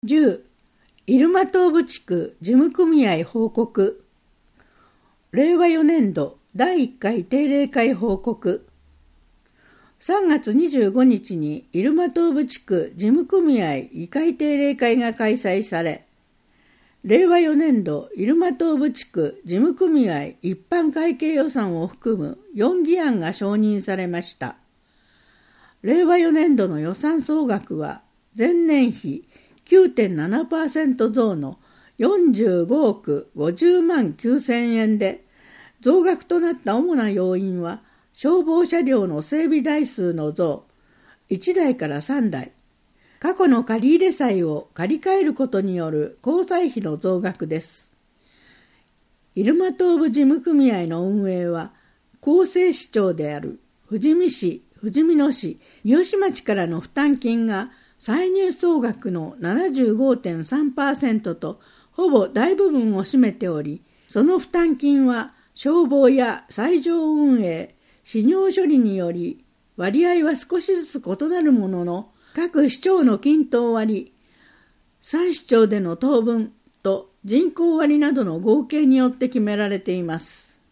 10. 入間東部地区事務組合報告。令和4年度第1回定例会報告。3月25日に入間東部地区事務組合議会定例会が開催され、令和4年度入間東部地区事務組合一般会計予算を含む4議案が承認されました。令和4年度の予算総額は前年比 9.7% 増の45億50万9000円で、増額となった主な要因は消防車両の整備台数の増、1台から3台、過去の借入債を借り換えることによる交際費の増額です。入間東部事務組合の運営は、構成市町である富士見市、富士見野市、三芳町からの負担金が歳入総額の 75.3% とほぼ大部分を占めており、その負担金は消防や斎場運営、始尿処理により割合は少しずつ異なるものの、各市町の均等割、3市町での当分と人口割などの合計によって決められています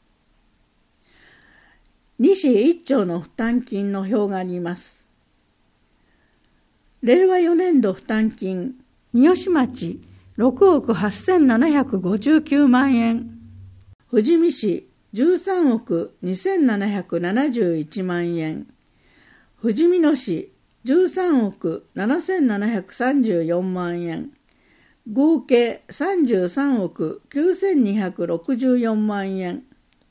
。2市1町の負担金の表があります。令和4年度負担金、三芳町6億8759万円、富士見市13億2771万円、富士見野市13億7734万円、合計33億9264万円。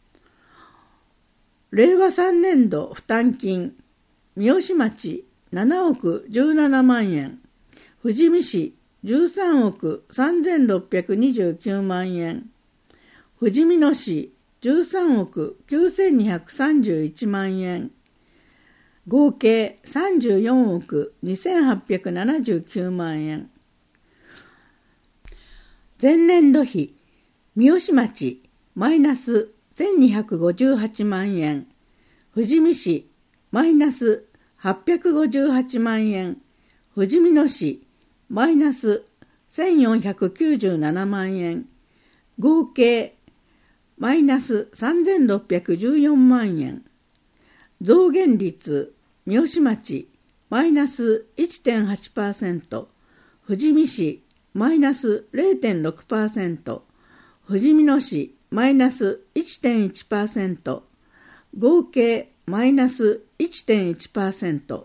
令和3年度負担金、三芳町7億17万円、富士見市13億3629万円、富士見野市13億9231万円、合計34億2879万円。前年度比、三芳町マイナス1258万円、富士見市マイナス858万円、富士見野市マイナス1497万円、合計マイナス3614万円。増減率、三芳町マイナス 1.8%、富士見市マイナス 0.6%、富士見野市マイナス 1.1%、合計マイナス 1.1%。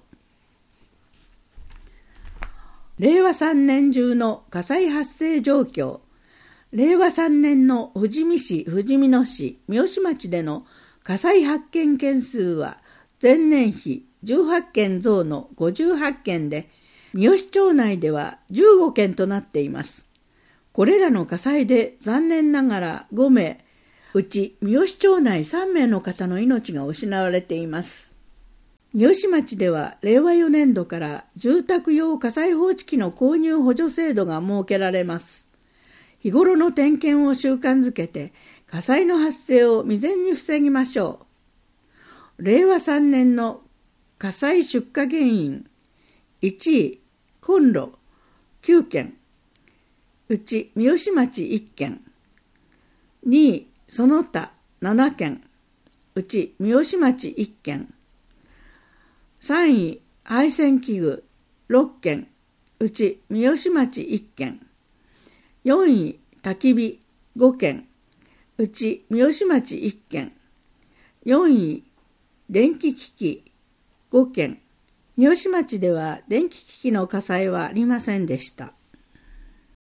令和3年中の火災発生状況。令和3年の富士見市、富士見野市、三芳町での火災発見件数は前年比18件増の58件で、三芳町内では15件となっています。これらの火災で残念ながら5名、うち三芳町内3名の方の命が失われています。三芳町では令和4年度から住宅用火災報知器の購入補助制度が設けられます。日頃の点検を習慣づけて火災の発生を未然に防ぎましょう。令和3年の火災出火原因。1位、コンロ9件、うち三芳町1件。2位、その他7件、うち三芳町1件。3位、配線器具6件、うち三芳町1件。4位、焚き火5件、うち三芳町1件。4位、電気機器5件。三芳町では電気機器の火災はありませんでした。